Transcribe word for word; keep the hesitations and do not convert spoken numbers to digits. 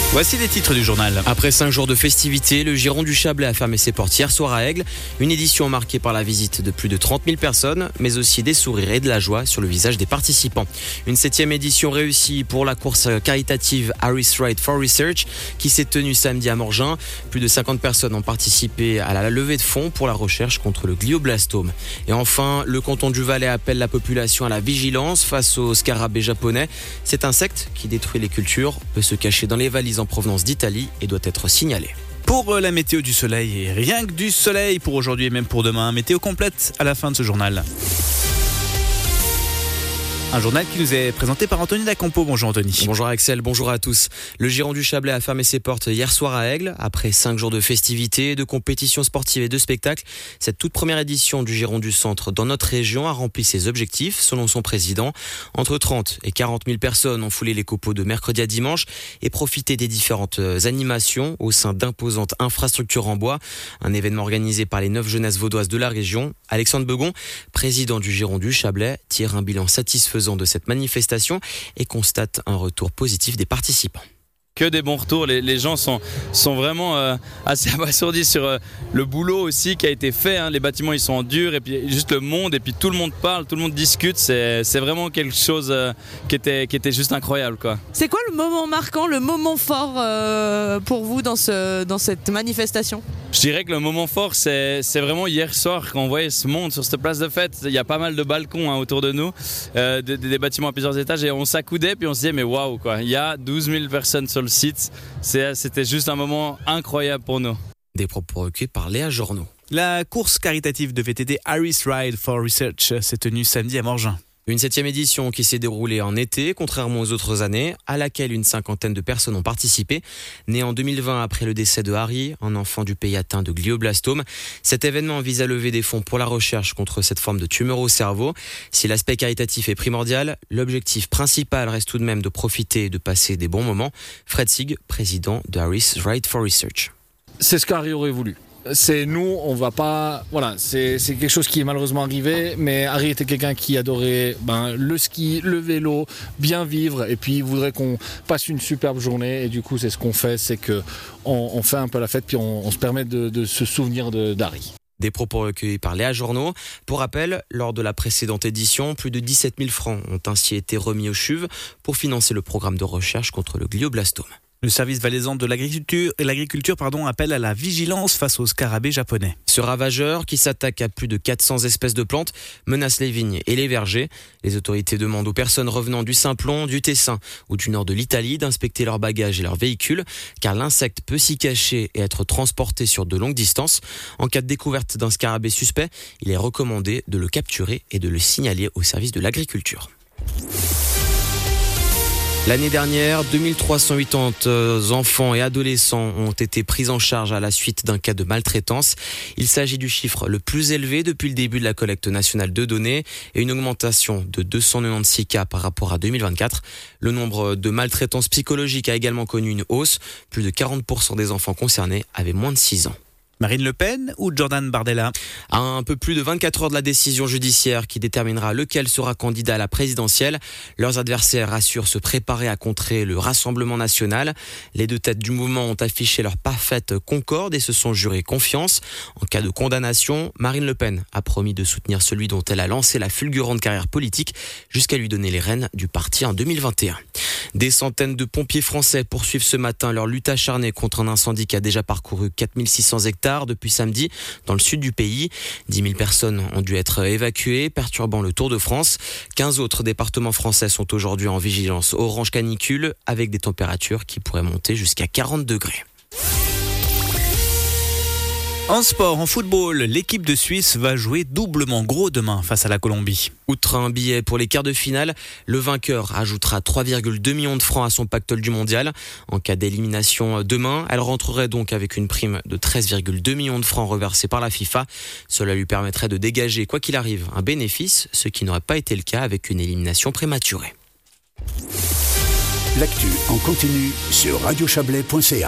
Voici les titres du journal. Après cinq jours de festivités, le Giron du Chablais a fermé ses portes hier soir à Aigle. Une édition marquée par la visite de plus de trente mille personnes, mais aussi des sourires et de la joie sur le visage des participants. Une septième édition réussie pour la course caritative Harris Ride for Research qui s'est tenue samedi à Morgin. Plus de cinquante personnes ont participé à la levée de fonds pour la recherche contre le glioblastome. Et enfin, le canton du Valais appelle la population à la vigilance face au scarabée japonais. Cet insecte qui détruit les cultures peut se cacher dans les valises en provenance d'Italie et doit être signalé. Pour la météo du soleil, et rien que du soleil pour aujourd'hui et même pour demain. Météo complète à la fin de ce journal. Un journal qui nous est présenté par Anthony Dacampo. Bonjour Anthony. Bonjour Axel, bonjour à tous. Le Giron du Chablais a fermé ses portes hier soir à Aigle. Après cinq jours de festivités, de compétitions sportives et de spectacles, cette toute première édition du Giron du Centre dans notre région a rempli ses objectifs, selon son président. Entre trente et quarante mille personnes ont foulé les copeaux de mercredi à dimanche et profité des différentes animations au sein d'imposantes infrastructures en bois. Un événement organisé par les neuf jeunesses vaudoises de la région. Alexandre Begon, président du Giron du Chablais, tire un bilan satisfaisant de cette manifestation et constate un retour positif des participants. Que des bons retours, les, les gens sont, sont vraiment euh, assez abasourdis sur euh, le boulot aussi qui a été fait, hein. Les bâtiments ils sont en dur et puis juste le monde et puis tout le monde parle, tout le monde discute, c'est, c'est vraiment quelque chose euh, qui, était, qui était juste incroyable, quoi. C'est quoi le moment marquant, le moment fort euh, pour vous dans, ce, dans cette manifestation ? Je dirais que le moment fort c'est, c'est vraiment hier soir quand on voyait ce monde sur cette place de fête. Il y a pas mal de balcons, hein, autour de nous, euh, des, des bâtiments à plusieurs étages et on s'accoudait puis on se disait mais waouh quoi, il y a douze mille personnes sur le site, c'est, c'était juste un moment incroyable pour nous. Des propos recueillis par Léa Journeau. La course caritative de V T T Harris Ride for Research s'est tenue samedi à Morgin. Une septième édition qui s'est déroulée en été, contrairement aux autres années, à laquelle une cinquantaine de personnes ont participé. Né en deux mille vingt après le décès de Harry, un enfant du pays atteint de glioblastome, cet événement vise à lever des fonds pour la recherche contre cette forme de tumeur au cerveau. Si l'aspect caritatif est primordial, l'objectif principal reste tout de même de profiter et de passer des bons moments. Fred Sig, président de Harris Ride for Research. C'est ce qu'Harry aurait voulu. C'est nous, on va pas. Voilà, c'est, c'est quelque chose qui est malheureusement arrivé, mais Harry était quelqu'un qui adorait ben, le ski, le vélo, bien vivre, et puis il voudrait qu'on passe une superbe journée, et du coup, c'est ce qu'on fait, c'est qu'on on fait un peu la fête, puis on, on se permet de, de se souvenir de, d'Harry. Des propos recueillis par Léa Journeau. Pour rappel, lors de la précédente édition, plus de dix-sept mille francs ont ainsi été remis aux C H U V pour financer le programme de recherche contre le glioblastome. Le service valaisan de l'agriculture, l'agriculture pardon, appelle à la vigilance face au scarabée japonais. Ce ravageur, qui s'attaque à plus de quatre cents espèces de plantes, menace les vignes et les vergers. Les autorités demandent aux personnes revenant du Simplon, du Tessin ou du nord de l'Italie d'inspecter leurs bagages et leurs véhicules, car l'insecte peut s'y cacher et être transporté sur de longues distances. En cas de découverte d'un scarabée suspect, il est recommandé de le capturer et de le signaler au service de l'agriculture. L'année dernière, deux mille trois cent quatre-vingt-dix enfants et adolescents ont été pris en charge à la suite d'un cas de maltraitance. Il s'agit du chiffre le plus élevé depuis le début de la collecte nationale de données et une augmentation de deux cent quatre-vingt-seize cas par rapport à deux mille vingt-quatre. Le nombre de maltraitances psychologiques a également connu une hausse. Plus de quarante pour cent des enfants concernés avaient moins de six ans. Marine Le Pen ou Jordan Bardella ? À un peu plus de vingt-quatre heures de la décision judiciaire qui déterminera lequel sera candidat à la présidentielle, leurs adversaires assurent se préparer à contrer le Rassemblement national. Les deux têtes du mouvement ont affiché leur parfaite concorde et se sont jurés confiance. En cas de condamnation, Marine Le Pen a promis de soutenir celui dont elle a lancé la fulgurante carrière politique jusqu'à lui donner les rênes du parti en deux mille vingt et un. Des centaines de pompiers français poursuivent ce matin leur lutte acharnée contre un incendie qui a déjà parcouru quatre mille six cents hectares depuis samedi dans le sud du pays. dix mille personnes ont dû être évacuées, perturbant le Tour de France. quinze autres départements français sont aujourd'hui en vigilance orange canicule avec des températures qui pourraient monter jusqu'à quarante degrés. En sport, en football, l'équipe de Suisse va jouer doublement gros demain face à la Colombie. Outre un billet pour les quarts de finale, le vainqueur ajoutera trois virgule deux millions de francs à son pactole du mondial. En cas d'élimination demain, elle rentrerait donc avec une prime de treize virgule deux millions de francs reversée par la FIFA. Cela lui permettrait de dégager, quoi qu'il arrive, un bénéfice, ce qui n'aurait pas été le cas avec une élimination prématurée. L'actu en continu sur radio chablais point c a.